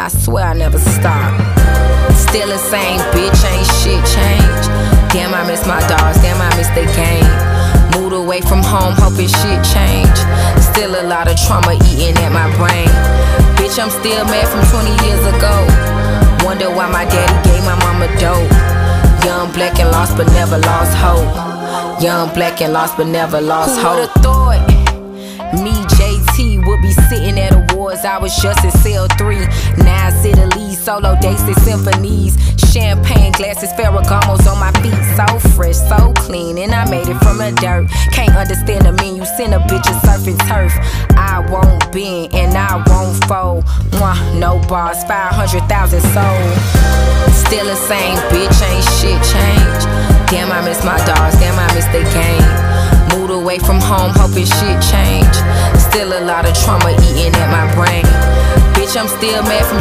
I swear I never stop. Still the same bitch, ain't shit changed. Damn, I miss my dogs, damn, I miss the game. Moved away from home, hoping shit change. Still a lot of trauma eating at my brain. Bitch, I'm still mad from 20 years ago. Wonder why my daddy gave my mama dope. Young, black, and lost, but never lost hope. Young, black, and lost, but never lost hope. Who would've thought me, JT, would be sitting at awards? I was just in cell 3. Now I sit a lead, solo dates and symphonies. Champagne glasses, Ferragamos on my feet. So fresh, so clean, and I made it from the dirt. Can't understand the menu, send a bitch a surfing turf. I won't bend and I won't fold. No bars, 500,000 sold. Still the same bitch, ain't shit changed. Damn, I miss my dogs, damn, I miss the game. Moved away from home, hoping shit change. Still a lot of trauma eating at my brain. Bitch, I'm still mad from